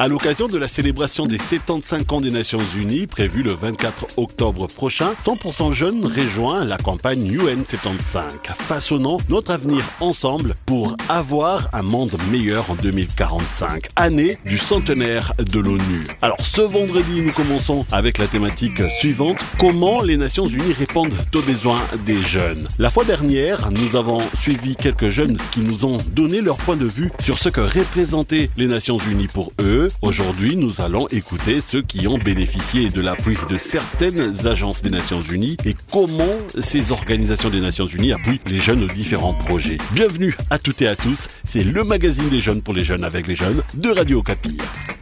À l'occasion de la célébration des 75 ans des Nations Unies, prévue le 24 octobre prochain, 100% Jeunes rejoint la campagne UN 75, façonnant notre avenir ensemble pour avoir un monde meilleur en 2045, année du centenaire de l'ONU. Alors ce vendredi, nous commençons avec la thématique suivante, comment les Nations Unies répondent aux besoins des jeunes. La fois dernière, nous avons suivi quelques jeunes qui nous ont donné leur point de vue sur ce que représentaient les Nations Unies pour eux. Aujourd'hui, nous allons écouter ceux qui ont bénéficié de l'appui de certaines agences des Nations Unies et comment ces organisations des Nations Unies appuient les jeunes aux différents projets. Bienvenue à toutes et à tous, c'est le magazine des jeunes pour les jeunes avec les jeunes de Radio Okapi.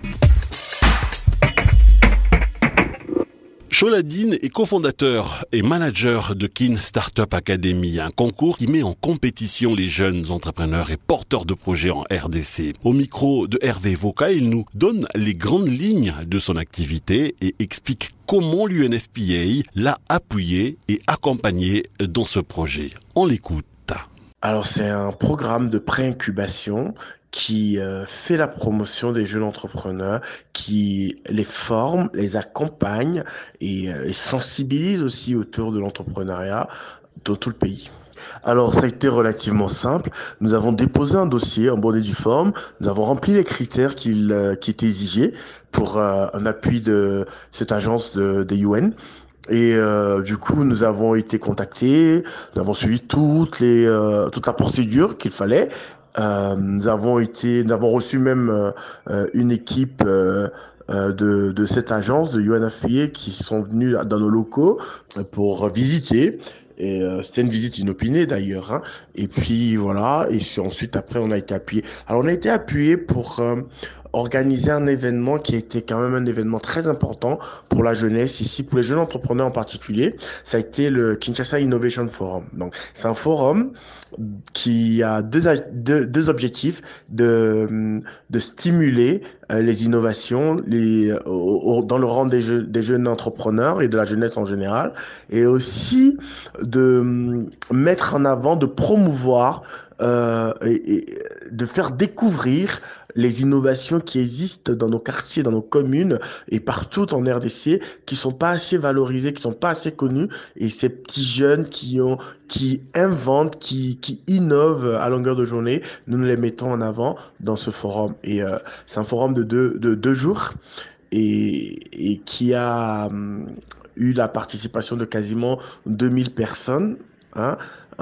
Choladine est cofondateur et manager de Kin Startup Academy, un concours qui met en compétition les jeunes entrepreneurs et porteurs de projets en RDC. Au micro de Hervé Voka, il nous donne les grandes lignes de son activité et explique comment l'UNFPA l'a appuyé et accompagné dans ce projet. On l'écoute. Alors c'est un programme de pré-incubation qui fait la promotion des jeunes entrepreneurs, qui les forme, les accompagne et sensibilise aussi autour de l'entrepreneuriat dans tout le pays. Alors, ça a été relativement simple. Nous avons déposé un dossier en bonne et due forme. Nous avons rempli les critères qui étaient exigés pour un appui de cette agence des UN. Et du coup, nous avons été contactés, nous avons suivi toute la procédure qu'il fallait. Nous avons reçu même une équipe de cette agence de UNFPA qui sont venus dans nos locaux pour visiter. Et c'était une visite inopinée d'ailleurs. Hein. Et puis voilà. Et ensuite après on a été appuyé. Alors on a été appuyé pour organiser un événement qui a été quand même un événement très important pour la jeunesse ici, pour les jeunes entrepreneurs en particulier. Ça a été le Kinshasa Innovation Forum. Donc c'est un forum qui a deux objectifs de stimuler les innovations dans le rang des jeunes entrepreneurs et de la jeunesse en général, et aussi de mettre en avant, de promouvoir et de faire découvrir les innovations qui existent dans nos quartiers, dans nos communes et partout en RDC, qui sont pas assez valorisées, qui sont pas assez connues, et ces petits jeunes qui inventent, qui innovent à longueur de journée, nous les mettons en avant dans ce forum. Et c'est un forum de deux jours et qui a eu la participation de quasiment 2000 personnes. Hein,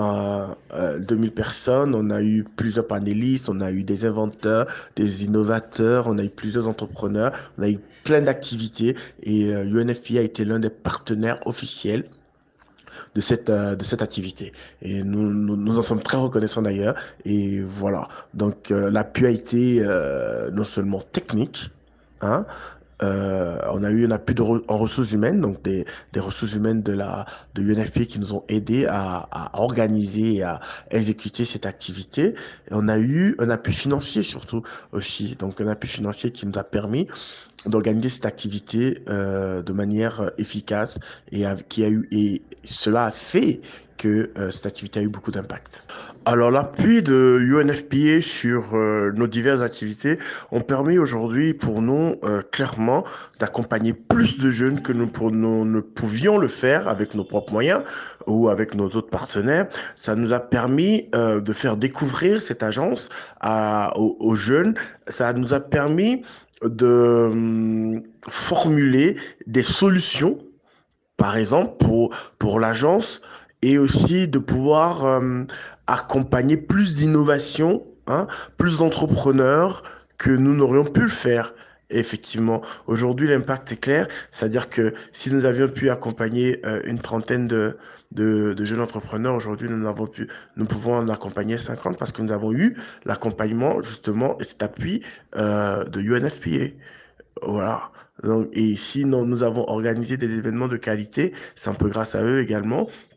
2000 personnes, on a eu plusieurs panélistes, on a eu des inventeurs, des innovateurs, on a eu plusieurs entrepreneurs, on a eu plein d'activités et UNFPA a été l'un des partenaires officiels de cette activité. Et nous en sommes très reconnaissants d'ailleurs. Et voilà. Donc l'appui a été non seulement technique, hein, on a eu un appui en ressources humaines, donc des ressources humaines de UNFPA qui nous ont aidés à organiser et à exécuter cette activité. Et on a eu un appui financier surtout aussi, donc un appui financier qui nous a permis d'organiser cette activité de manière efficace et cela a fait que cette activité a eu beaucoup d'impact. Alors l'appui de UNFPA sur nos diverses activités ont permis aujourd'hui pour nous clairement d'accompagner plus de jeunes que nous ne pouvions le faire avec nos propres moyens ou avec nos autres partenaires. Ça nous a permis de faire découvrir cette agence aux jeunes. Ça nous a permis de formuler des solutions, par exemple pour l'agence, et aussi de pouvoir accompagner plus d'innovations, hein, plus d'entrepreneurs que nous n'aurions pu le faire. Et effectivement, aujourd'hui, l'impact est clair, c'est-à-dire que si nous avions pu accompagner une trentaine de jeunes entrepreneurs, aujourd'hui, nous pouvons en accompagner 50 parce que nous avons eu l'accompagnement, justement, et cet appui de UNFPA. Voilà. Donc, et ici, nous avons organisé des événements de qualité. C'est un peu grâce à eux également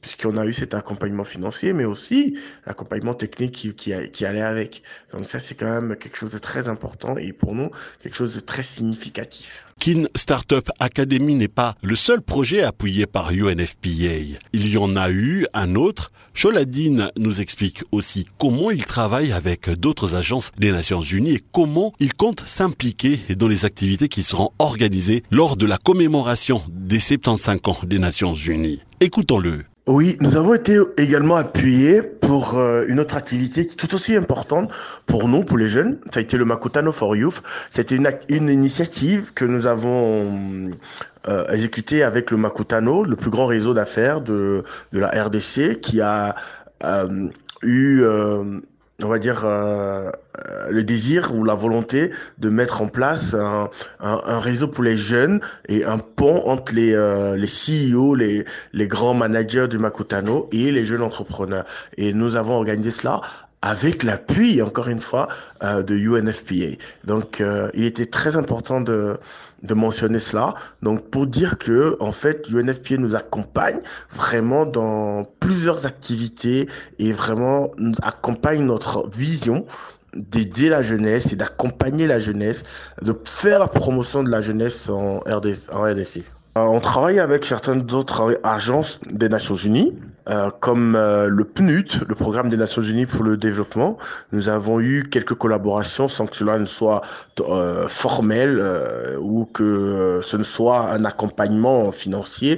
puisqu'on a eu cet accompagnement financier, mais aussi l'accompagnement technique qui allait avec. Donc ça, c'est quand même quelque chose de très important et pour nous, quelque chose de très significatif. Kin Startup Academy n'est pas le seul projet appuyé par UNFPA. Il y en a eu un autre. Choladine nous explique aussi comment il travaille avec d'autres agences des Nations Unies et comment il compte s'impliquer dans les activités qui seront organisées lors de la commémoration des 75 ans des Nations Unies. Écoutons-le. Oui, nous avons été également appuyés pour une autre activité qui est tout aussi importante pour nous, pour les jeunes. Ça a été le Makutano for Youth. C'était une initiative que nous avons exécutée avec le Makutano, le plus grand réseau d'affaires de la RDC, qui a eu on va dire, le désir ou la volonté de mettre en place un réseau pour les jeunes et un pont entre les CEO, les grands managers du Makutano et les jeunes entrepreneurs. Et nous avons organisé cela avec l'appui, encore une fois, de UNFPA. Donc, il était très important de mentionner cela. Donc, pour dire que, en fait, UNFPA nous accompagne vraiment dans plusieurs activités et vraiment nous accompagne notre vision d'aider la jeunesse et d'accompagner la jeunesse, de faire la promotion de la jeunesse en RDC. On travaille avec certaines autres agences des Nations Unies, comme le PNUD, le Programme des Nations Unies pour le développement. Nous avons eu quelques collaborations sans que cela ne soit formel ou que ce ne soit un accompagnement financier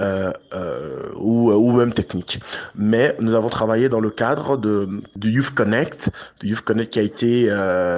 ou même technique. Mais nous avons travaillé dans le cadre du Youth Connect qui a été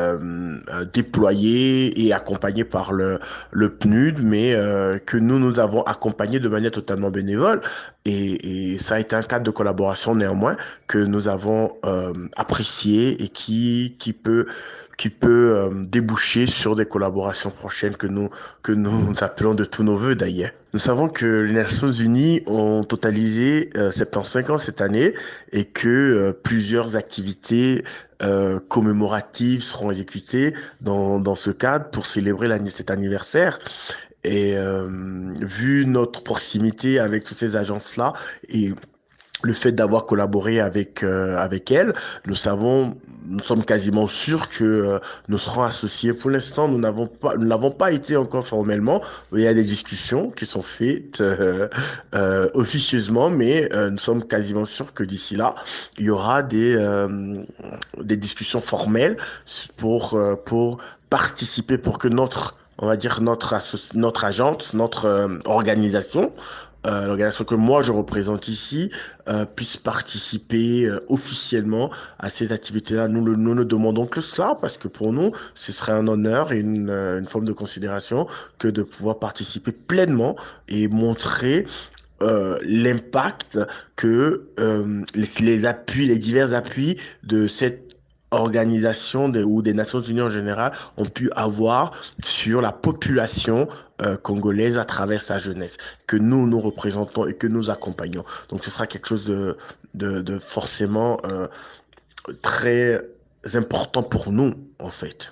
déployé et accompagné par le PNUD, mais que nous avons accompagné de manière totalement bénévole. Et ça a été un cadre de collaboration néanmoins que nous avons apprécié et qui peut déboucher sur des collaborations prochaines que nous appelons de tous nos vœux d'ailleurs. Nous savons que les Nations Unies ont totalisé 75 ans cette année et que plusieurs activités commémoratives seront exécutées dans ce cadre pour célébrer cet anniversaire. Et vu notre proximité avec toutes ces agences-là et le fait d'avoir collaboré avec elles, nous sommes quasiment sûrs que nous serons associés. Pour l'instant, nous n'avons pas été encore formellement. Il y a des discussions qui sont faites officieusement, mais nous sommes quasiment sûrs que d'ici là, il y aura des discussions formelles pour participer, pour que notre agence, notre organisation, l'organisation que moi je représente ici, puisse participer officiellement à ces activités-là. Nous ne demandons que cela parce que pour nous, ce serait un honneur et une forme de considération que de pouvoir participer pleinement et montrer l'impact que les divers appuis de cette organisation ou des Nations Unies en général ont pu avoir sur la population congolaise à travers sa jeunesse, que nous représentons et que nous accompagnons. Donc ce sera quelque chose de forcément très important pour nous, en fait.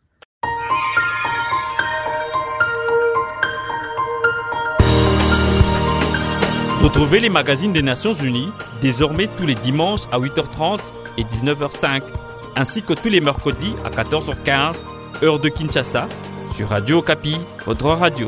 Retrouvez les magazines des Nations Unies désormais tous les dimanches à 8h30 et 19h05, ainsi que tous les mercredis à 14h15, heure de Kinshasa, sur Radio Okapi, votre radio.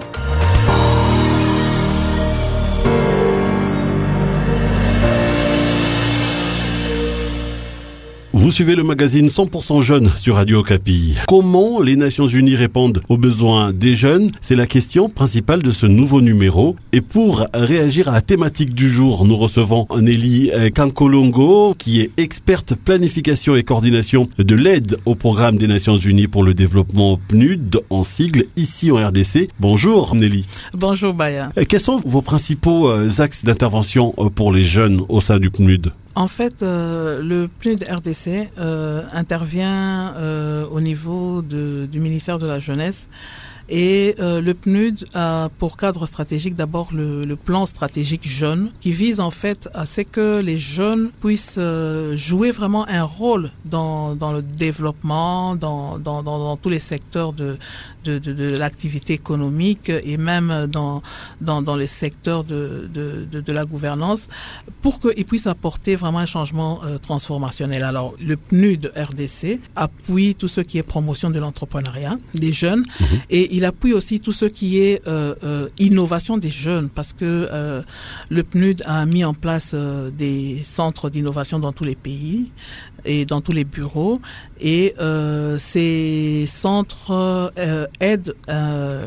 Vous suivez le magazine 100% Jeunes sur Radio Okapi. Comment les Nations Unies répondent aux besoins des jeunes? C'est la question principale de ce nouveau numéro. Et pour réagir à la thématique du jour, nous recevons Nelly Kankolongo, qui est experte planification et coordination de l'aide au programme des Nations Unies pour le développement PNUD, en sigle, ici en RDC. Bonjour Nelly. Bonjour Baya. Quels sont vos principaux axes d'intervention pour les jeunes au sein du PNUD? En fait, le PNUD RDC intervient au niveau du ministère de la Jeunesse Et le PNUD a pour cadre stratégique d'abord le plan stratégique jeune, qui vise en fait à ce que les jeunes puissent jouer vraiment un rôle dans le développement, dans tous les secteurs de l'activité économique et même dans les secteurs de la gouvernance, pour qu'ils puissent apporter vraiment un changement transformationnel. Alors, le PNUD RDC appuie tout ce qui est promotion de l'entrepreneuriat des jeunes et il appuie aussi tout ce qui est innovation des jeunes, parce que le PNUD a mis en place des centres d'innovation dans tous les pays et dans tous les bureaux, et ces centres aident à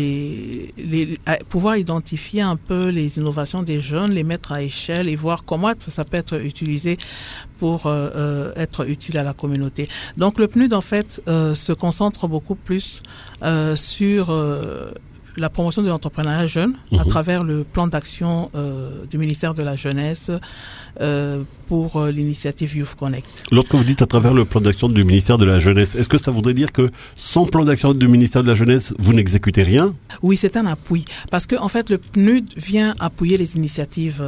pouvoir identifier un peu les innovations des jeunes, les mettre à échelle et voir comment ça peut être utilisé pour être utile à la communauté. Donc le PNUD en fait se concentre beaucoup plus sur la promotion de l'entrepreneuriat jeune à travers le plan d'action du ministère de la Jeunesse pour l'initiative Youth Connect. Lorsque vous dites à travers le plan d'action du ministère de la Jeunesse, est-ce que ça voudrait dire que sans plan d'action du ministère de la Jeunesse, vous n'exécutez rien? Oui, c'est un appui. Parce que en fait, le PNUD vient appuyer les initiatives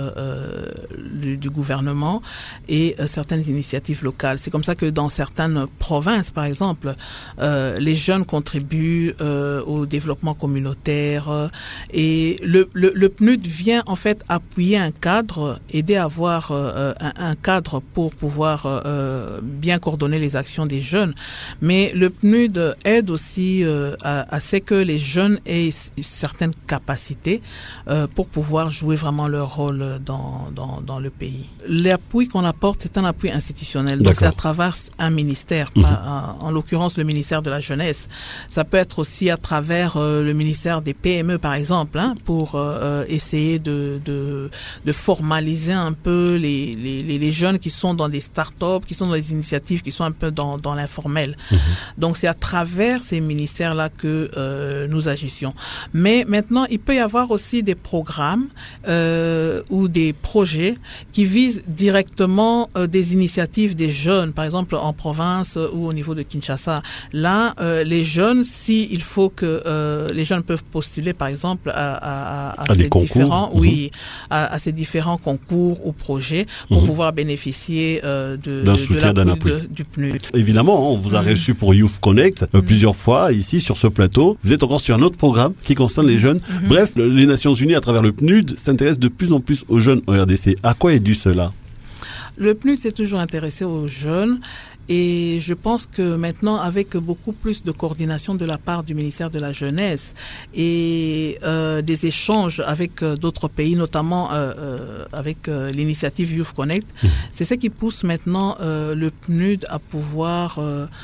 du gouvernement et certaines initiatives locales. C'est comme ça que dans certaines provinces, par exemple, les jeunes contribuent au développement communautaire et le PNUD vient en fait appuyer un cadre, aider à avoir un cadre pour pouvoir bien coordonner les actions des jeunes. Mais le PNUD aide aussi à ce que les jeunes aient certaines capacités pour pouvoir jouer vraiment leur rôle dans le pays. L'appui qu'on apporte, c'est un appui institutionnel. Donc c'est à travers un ministère, en l'occurrence le ministère de la Jeunesse. Ça peut être aussi à travers le ministère des PME, par exemple, pour essayer de formaliser un peu les jeunes qui sont dans des start-up, qui sont dans des initiatives, qui sont un peu dans l'informel. Donc c'est à travers ces ministères-là que nous agissions. Mais maintenant, il peut y avoir aussi des programmes ou des projets qui visent directement des initiatives des jeunes, par exemple en province ou au niveau de Kinshasa. Là, les jeunes, il faut que les jeunes peuvent postuler, par exemple, à ces différents, à ces différents concours ou projets pour pouvoir bénéficier d'un soutien, d'un appui du PNUD. Évidemment, on vous a reçu pour Youth Connect plusieurs fois ici sur ce plateau. Vous êtes encore sur un autre programme qui concerne les jeunes. Bref, les Nations Unies, à travers le PNUD, s'intéressent de plus en plus aux jeunes en RDC. À quoi est dû cela? Le PNUD s'est toujours intéressé aux jeunes. Et je pense que maintenant, avec beaucoup plus de coordination de la part du ministère de la Jeunesse et des échanges avec d'autres pays, notamment avec l'initiative Youth Connect, c'est ce qui pousse maintenant le PNUD à pouvoir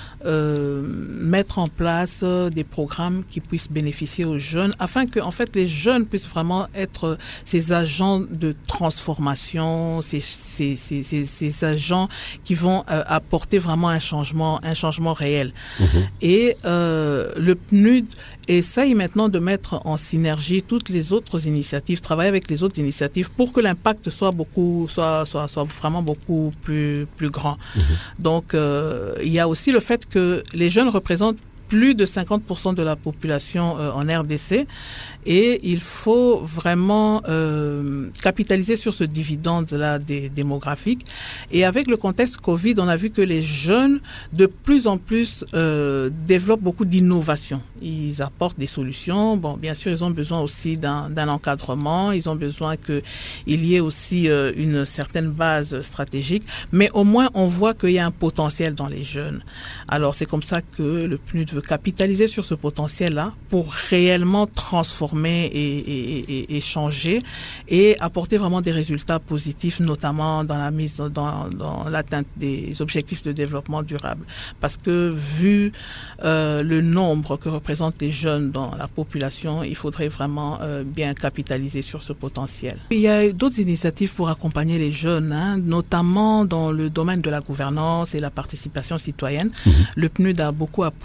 mettre en place des programmes qui puissent bénéficier aux jeunes, afin que en fait les jeunes puissent vraiment être ces agents de transformation, ces agents qui vont apporter vraiment un changement réel. Et le PNUD essaye maintenant de mettre en synergie toutes les autres initiatives, travailler avec les autres initiatives pour que l'impact soit vraiment beaucoup plus grand. Donc il y a aussi le fait que les jeunes représentent plus de 50% de la population en RDC, et il faut vraiment capitaliser sur ce dividende-là démographique. Et avec le contexte Covid, on a vu que les jeunes, de plus en plus, développent beaucoup d'innovation. Ils apportent des solutions. Bon, bien sûr, ils ont besoin aussi d'un encadrement. Ils ont besoin qu'il y ait aussi une certaine base stratégique. Mais au moins, on voit qu'il y a un potentiel dans les jeunes. Alors, c'est comme ça que le PNUD veut capitaliser sur ce potentiel-là pour réellement transformer et changer et apporter vraiment des résultats positifs, notamment dans la mise dans l'atteinte des objectifs de développement durable. Parce que vu le nombre que représentent les jeunes dans la population, il faudrait vraiment bien capitaliser sur ce potentiel. Il y a d'autres initiatives pour accompagner les jeunes, notamment dans le domaine de la gouvernance et la participation citoyenne. Le PNUD a beaucoup appuyé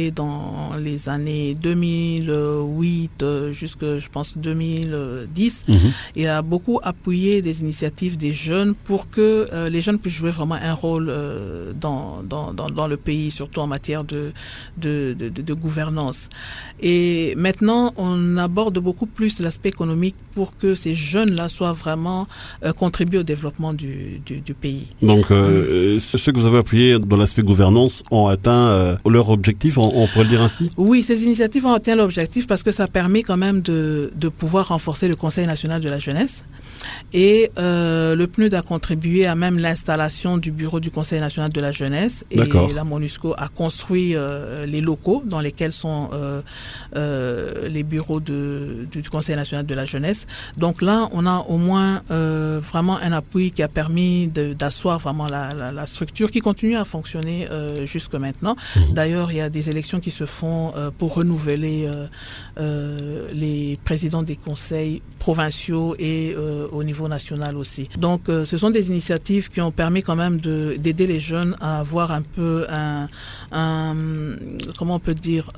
créé dans les années 2008 jusqu'à, je pense, 2010. Il a beaucoup appuyé des initiatives des jeunes pour que les jeunes puissent jouer vraiment un rôle dans le pays, surtout en matière de gouvernance. Et maintenant, on aborde beaucoup plus l'aspect économique pour que ces jeunes-là soient vraiment contribuent au développement du pays. Donc, ceux que vous avez appuyés dans l'aspect gouvernance ont atteint leur objectif, on pourrait le dire ainsi? Oui, ces initiatives ont atteint l'objectif parce que ça permet quand même de pouvoir renforcer le Conseil national de la jeunesse. Et le PNUD a contribué à même l'installation du bureau du Conseil national de la jeunesse. Et la MONUSCO a construit les locaux dans lesquels sont les bureaux du Conseil national de la jeunesse. Donc là, on a au moins vraiment un appui qui a permis d'asseoir vraiment la structure qui continue à fonctionner jusque maintenant. D'ailleurs, il y a des élections qui se font pour renouveler les présidents des conseils provinciaux et au niveau national aussi. Donc, ce sont des initiatives qui ont permis quand même d'aider les jeunes à avoir un peu comment on peut dire,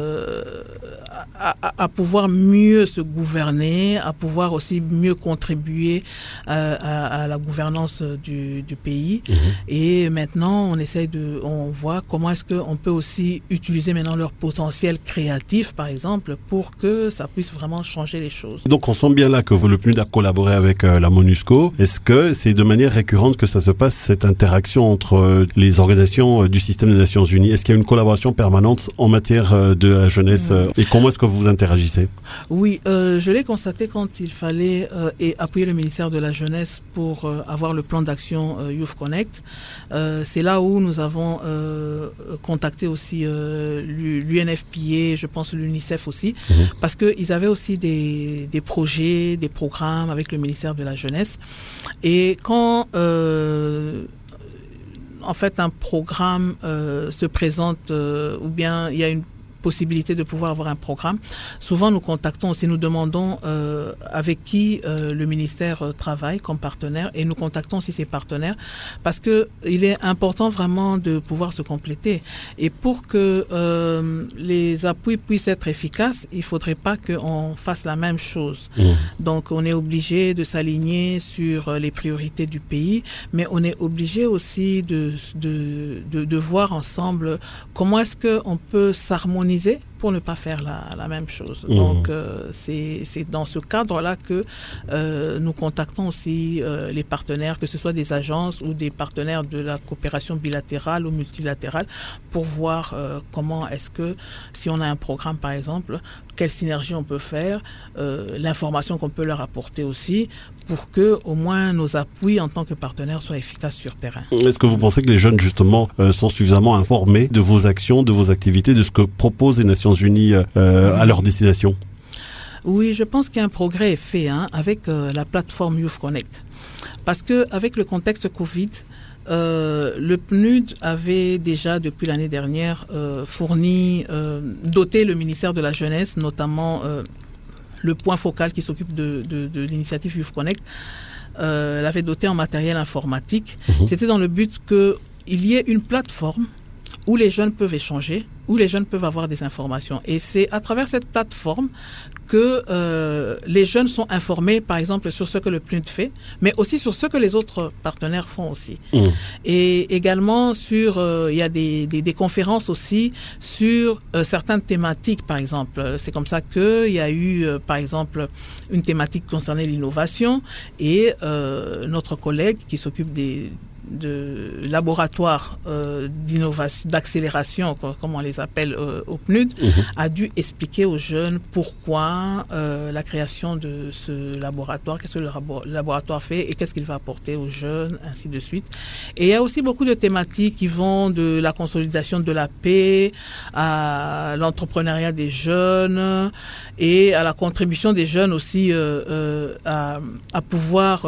à pouvoir mieux se gouverner, à pouvoir aussi mieux contribuer à la gouvernance du pays. Et maintenant, on voit comment est-ce qu'on peut aussi utiliser maintenant leur potentiel créatif, par exemple, pour que ça puisse vraiment changer les choses. Donc, on sent bien là que le PNUD a collaboré avec la MONUSCO. Est-ce que c'est de manière récurrente que ça se passe, cette interaction entre les organisations du système des Nations Unies? Est-ce qu'il y a une collaboration permanente en matière de la jeunesse? Et comment est-ce que vous interagissez? Oui, je l'ai constaté quand il fallait appuyer le ministère de la Jeunesse pour avoir le plan d'action Youth Connect. C'est là où nous avons contacté aussi l'UNFPA, je pense l'UNICEF aussi, parce qu'ils avaient aussi des projets, des programmes avec le ministère de la Jeunesse. Et quand en fait un programme se présente ou bien il y a une possibilité de pouvoir avoir un programme, souvent nous contactons aussi, nous demandons avec qui le ministère travaille comme partenaire, et nous contactons aussi ses partenaires parce que il est important vraiment de pouvoir se compléter, et pour que les appuis puissent être efficaces, il faudrait pas qu'on fasse la même chose. Donc on est obligé de s'aligner sur les priorités du pays, mais on est obligé aussi de voir ensemble comment est-ce qu'on peut s'harmoniser pour ne pas faire la même chose. Donc, c'est dans ce cadre-là que nous contactons aussi les partenaires, que ce soit des agences ou des partenaires de la coopération bilatérale ou multilatérale, pour voir comment est-ce que, si on a un programme par exemple, quelle synergie on peut faire, l'information qu'on peut leur apporter aussi, pour que au moins nos appuis en tant que partenaires soient efficaces sur terrain. Est-ce que vous pensez que les jeunes justement sont suffisamment informés de vos actions, de vos activités, de ce que proposent les Nations Unies à leur destination? Oui, je pense qu'un progrès est fait avec la plateforme Youth Connect, parce que avec le contexte Covid, le PNUD avait déjà depuis l'année dernière doté le ministère de la Jeunesse, notamment le point focal qui s'occupe de l'initiative Youth Connect, l'avait doté en matériel informatique. C'était dans le but qu'il y ait une plateforme où les jeunes peuvent échanger, où les jeunes peuvent avoir des informations. Et c'est à travers cette plateforme que les jeunes sont informés, par exemple, sur ce que le PNUD fait, mais aussi sur ce que les autres partenaires font aussi. Et également il y a des conférences aussi sur certaines thématiques, par exemple. C'est comme ça qu'il y a eu, par exemple, une thématique concernant l'innovation, et notre collègue qui s'occupe de laboratoires d'innovation, d'accélération, comme on les appelle au PNUD, a dû expliquer aux jeunes pourquoi la création de ce laboratoire, qu'est-ce que le laboratoire fait et qu'est-ce qu'il va apporter aux jeunes, ainsi de suite. Et il y a aussi beaucoup de thématiques qui vont de la consolidation de la paix à l'entrepreneuriat des jeunes et à la contribution des jeunes aussi à pouvoir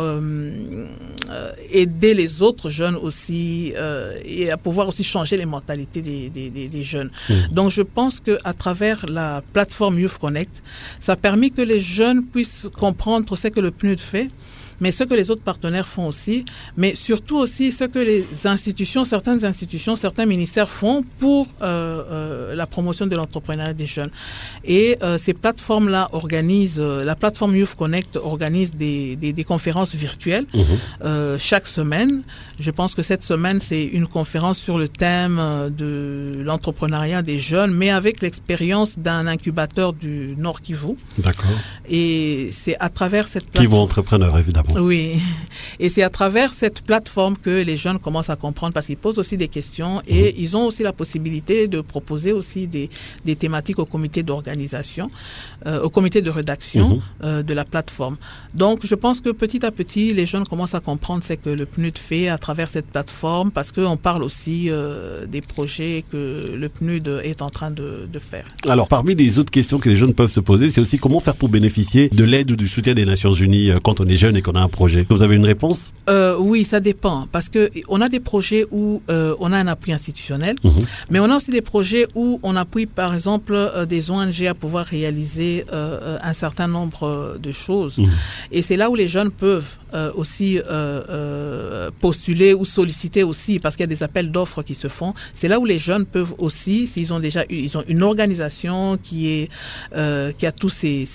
aider les autres jeunes aussi et à pouvoir aussi changer les mentalités des jeunes. Donc je pense que à travers la plateforme Youth Connect, ça a permis que les jeunes puissent comprendre ce que le PNUD fait, mais ce que les autres partenaires font aussi, mais surtout aussi ce que les institutions, certains ministères font pour la promotion de l'entrepreneuriat des jeunes. Et ces plateformes-là organisent, la plateforme Youth Connect organise des conférences virtuelles chaque semaine. Je pense que cette semaine, c'est une conférence sur le thème de l'entrepreneuriat des jeunes, mais avec l'expérience d'un incubateur du Nord Kivu. D'accord. Et c'est à travers cette plateforme... Kivu Entrepreneur, évidemment. Oui. Et c'est à travers cette plateforme que les jeunes commencent à comprendre, parce qu'ils posent aussi des questions et ils ont aussi la possibilité de proposer aussi des thématiques au comité d'organisation, au comité de rédaction de la plateforme. Donc, je pense que petit à petit, les jeunes commencent à comprendre ce que le PNUD fait à travers cette plateforme, parce qu'on parle aussi des projets que le PNUD est en train de faire. Alors, parmi les autres questions que les jeunes peuvent se poser, c'est aussi comment faire pour bénéficier de l'aide ou du soutien des Nations Unies quand on est jeune et qu'on a un projet. Vous avez une réponse? Oui, ça dépend, parce que on a des projets où on a un appui institutionnel, mais on a aussi des projets où on appuie, par exemple, des ONG à pouvoir réaliser un certain nombre de choses. Et c'est là où les jeunes peuvent aussi postuler ou solliciter aussi, parce qu'il y a des appels d'offres qui se font. C'est là où les jeunes peuvent aussi, s'ils ont déjà ils ont une organisation qui a tous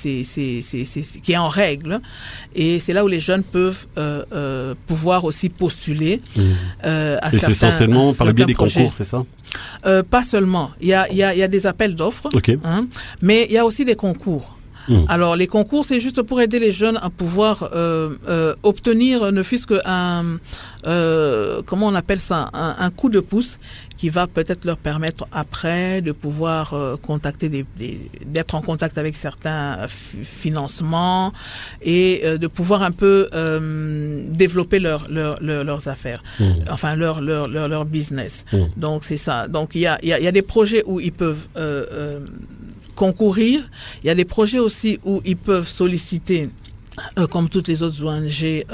qui est en règle, et c'est là où les jeunes peuvent pouvoir aussi postuler à et c'est essentiellement par le biais des projets. Concours, c'est ça? Pas seulement. Il y a des appels d'offres, mais il y a aussi des concours. Alors, les concours, c'est juste pour aider les jeunes à pouvoir obtenir, ne fût-ce qu'un, comment on appelle ça, un coup de pouce qui va peut-être leur permettre après de pouvoir contacter d'être en contact avec certains financements et de pouvoir un peu développer leurs affaires, enfin leur business. Donc c'est ça. Donc il y a des projets où ils peuvent concourir. Il y a des projets aussi où ils peuvent solliciter, comme toutes les autres ONG,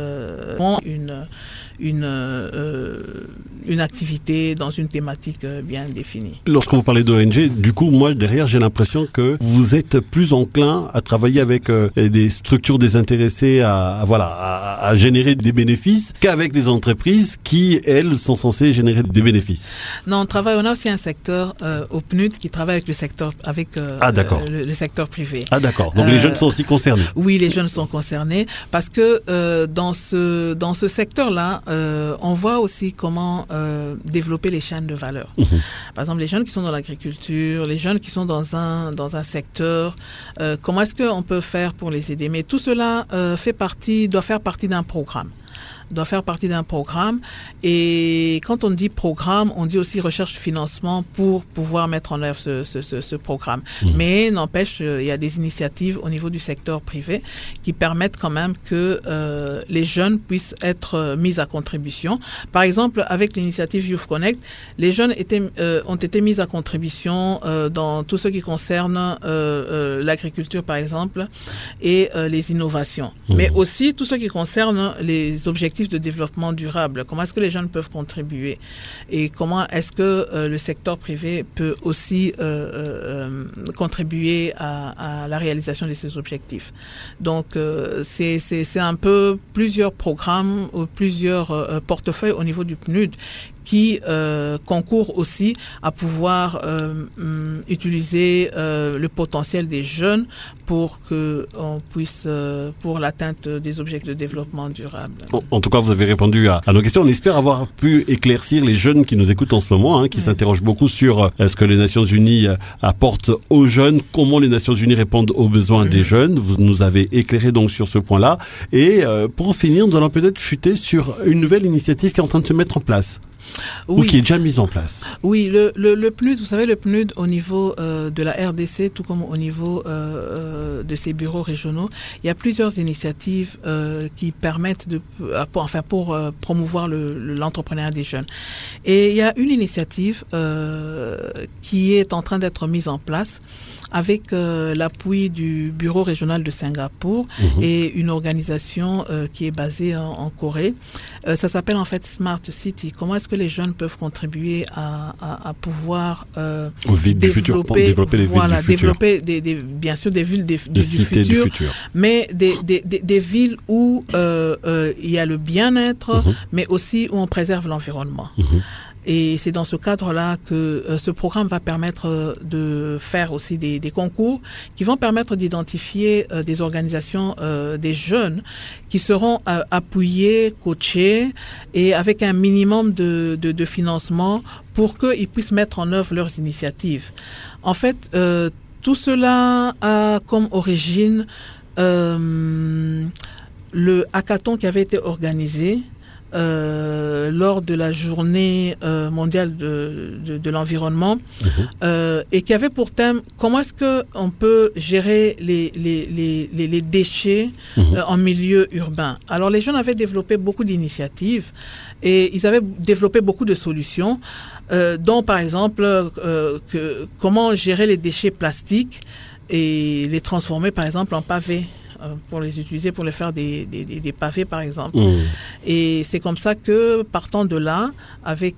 une activité dans une thématique bien définie. Lorsque vous parlez d'ONG, du coup, moi, derrière, j'ai l'impression que vous êtes plus enclin à travailler avec des structures désintéressées à générer des bénéfices qu'avec des entreprises qui, elles, sont censées générer des bénéfices. Non, on a aussi un secteur au PNUD qui travaille avec le secteur, le secteur privé. Ah d'accord. Donc les jeunes sont aussi concernés. Oui, les jeunes sont concernés parce que dans ce secteur-là, on voit aussi comment développer les chaînes de valeur. Par exemple, les jeunes qui sont dans l'agriculture, les jeunes qui sont dans un secteur, comment est-ce qu'on peut faire pour les aider? Mais tout cela doit faire partie d'un programme. Et quand on dit programme, on dit aussi recherche-financement pour pouvoir mettre en œuvre ce programme. Mais n'empêche, il y a des initiatives au niveau du secteur privé qui permettent quand même que les jeunes puissent être mis à contribution. Par exemple, avec l'initiative Youth Connect, les jeunes ont été mis à contribution dans tout ce qui concerne l'agriculture, par exemple, et les innovations. Mais aussi tout ce qui concerne les objectifs de développement durable. Comment est-ce que les jeunes peuvent contribuer et comment est-ce que le secteur privé peut aussi contribuer à la réalisation de ces objectifs. Donc c'est un peu plusieurs programmes ou plusieurs portefeuilles au niveau du PNUD qui concourent aussi à pouvoir utiliser le potentiel des jeunes pour que on puisse pour l'atteinte des objectifs de développement durable. En tout cas, vous avez répondu à nos questions. On espère avoir pu éclaircir les jeunes qui nous écoutent en ce moment, qui s'interrogent beaucoup sur ce que les Nations Unies apportent aux jeunes, comment les Nations Unies répondent aux besoins des jeunes. Vous nous avez éclairé donc sur ce point-là. Et pour finir, nous allons peut-être chuter sur une nouvelle initiative qui est en train de se mettre en place. Ou qui est déjà mise en place. Oui, le PNUD, vous savez, le PNUD au niveau de la RDC, tout comme au niveau de ses bureaux régionaux, il y a plusieurs initiatives qui permettent pour promouvoir l'entrepreneuriat des jeunes. Et il y a une initiative qui est en train d'être mise en place avec l'appui du Bureau régional de Singapour et une organisation qui est basée en Corée. Ça s'appelle en fait Smart City. Comment est-ce que les jeunes peuvent contribuer à pouvoir développer bien sûr des villes du futur, mais des villes où il y a le bien-être, mais aussi où on préserve l'environnement. Et c'est dans ce cadre-là que ce programme va permettre de faire aussi des concours qui vont permettre d'identifier des organisations, des jeunes qui seront appuyés, coachés et avec un minimum de financement pour qu'ils puissent mettre en œuvre leurs initiatives. En fait, tout cela a comme origine le hackathon qui avait été organisé lors de la journée mondiale de l'environnement et qui avait pour thème comment est-ce que on peut gérer les déchets en milieu urbain. Alors les jeunes avaient développé beaucoup d'initiatives et ils avaient développé beaucoup de solutions dont par exemple comment gérer les déchets plastiques et les transformer par exemple en pavés pour les utiliser, pour les faire des pavés par exemple. Et c'est comme ça que, partant de là, avec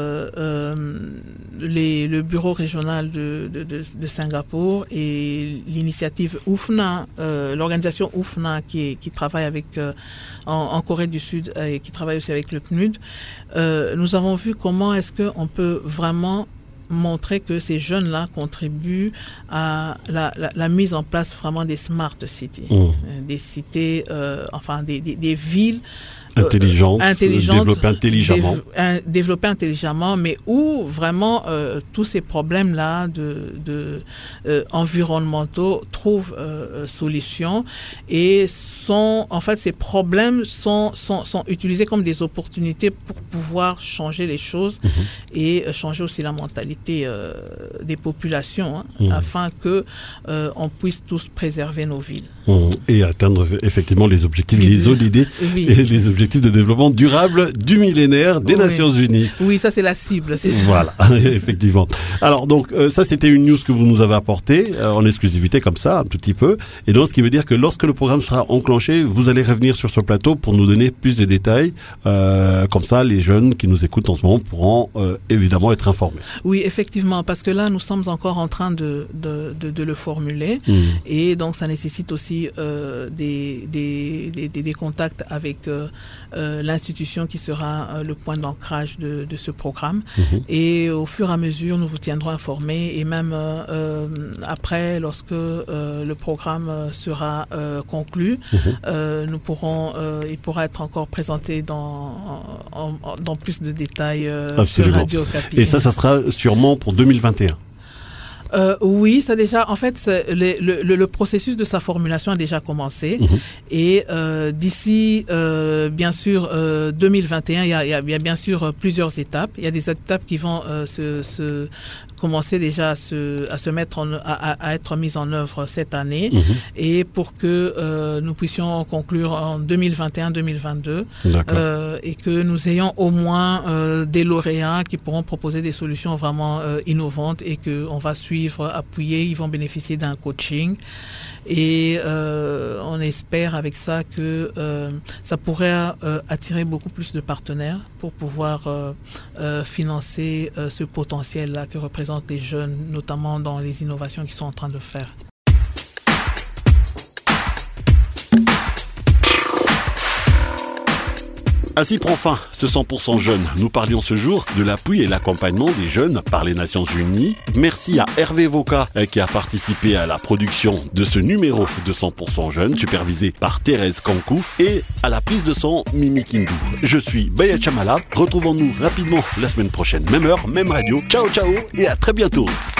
le bureau régional de Singapour et l'initiative UFNA, l'organisation UFNA qui travaille avec en Corée du Sud et qui travaille aussi avec le PNUD, nous avons vu comment est-ce qu'on peut vraiment montrer que ces jeunes-là contribuent à la mise en place vraiment des smart cities, des cités, des villes intelligentes, développer intelligemment, mais où vraiment tous ces problèmes-là environnementaux trouvent solution et ces problèmes sont utilisés comme des opportunités pour pouvoir changer les choses et changer aussi la mentalité des populations afin que on puisse tous préserver nos villes. Et atteindre effectivement les objectifs, les ODD et les objectifs de développement durable du millénaire des Nations Unies. Oui, ça c'est la cible, c'est sûr. Voilà, effectivement. Alors donc ça c'était une news que vous nous avez apportée en exclusivité comme ça, un tout petit peu. Et donc ce qui veut dire que lorsque le programme sera enclenché, vous allez revenir sur ce plateau pour nous donner plus de détails. Comme ça, les jeunes qui nous écoutent en ce moment pourront évidemment être informés. Oui, effectivement, parce que là nous sommes encore en train de le formuler et donc ça nécessite aussi des contacts avec l'institution qui sera le point d'ancrage de ce programme. Et au fur et à mesure, nous vous tiendrons informés et même après, lorsque le programme sera conclu, il pourra être encore présenté dans plus de détails sur Radio Okapi. Et ça sera sûrement pour 2021. Oui, ça déjà. En fait, le processus de sa formulation a déjà commencé. Et d'ici, bien sûr, 2021, il y a bien sûr plusieurs étapes. Il y a des étapes qui vont commencer déjà à se mettre à être mises en œuvre cette année. Et pour que nous puissions conclure en 2021-2022 et que nous ayons au moins des lauréats qui pourront proposer des solutions vraiment innovantes et qu'on va suivre, appuyer, ils vont bénéficier d'un coaching et on espère avec ça que ça pourrait attirer beaucoup plus de partenaires pour pouvoir financer ce potentiel-là que représentent les jeunes, notamment dans les innovations qu'ils sont en train de faire. Ainsi prend fin ce 100% jeunes. Nous parlions ce jour de l'appui et l'accompagnement des jeunes par les Nations Unies. Merci à Hervé Voka qui a participé à la production de ce numéro de 100% jeunes, supervisé par Thérèse Kankou, et à la prise de son Mimi Kindou. Je suis Baya Chamala. Retrouvons-nous rapidement la semaine prochaine. Même heure, même radio. Ciao, ciao et à très bientôt.